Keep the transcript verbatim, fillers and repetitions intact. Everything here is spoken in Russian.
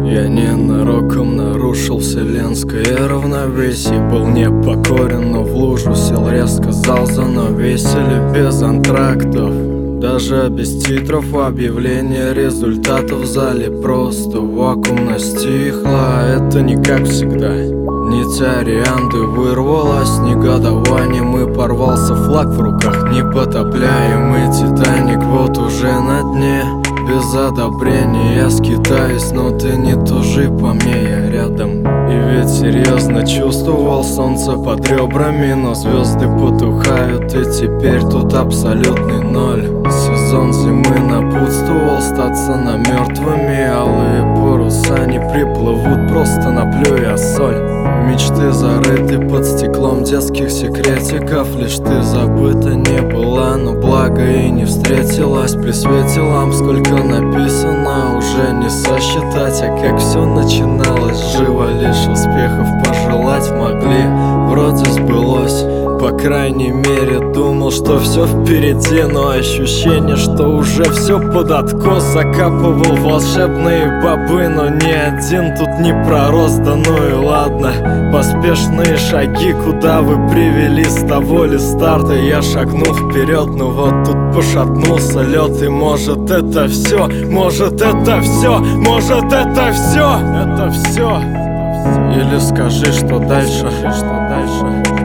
Я ненароком нарушил вселенское равновесие. Был непокорен, но в лужу сел резко, зал занавесили без антрактов. Даже без титров объявление результатов в зале. Просто вакуумно стихло, это не как всегда. Нить арианды вырвалась негодованием, и порвался флаг в руках. Непотопляемый Титаник вот уже на дне. Без одобрения я скитаюсь, но ты не тужи по мне, я рядом. И ведь серьезно чувствовал солнце под ребрами, но звезды потухают, и теперь тут абсолютный ноль. Сезон зимы напутствовал статься на мертвыми. Алые паруса не приплывут, просто наплюя соль. Мечты зарыты под стеклом детских секретиков. Лишь ты забыта не была, но благо и не встретилась. При свете ламп сколько написано, уже не сосчитать. А как все начиналось, живо лишь успехов пожелать могли. Вроде сбылось, по крайней мере думал, что все впереди. Но ощущение, что уже все под откос. Закапывал волшебные бобы, но ни один тут не пророс. Да ну и ладно, поспешные шаги, куда вы привели? С того ли старта я шагнул вперед, но вот тут пошатнулся лед. И может это все, может это все, может это все, это все. Или скажи, что дальше, что дальше.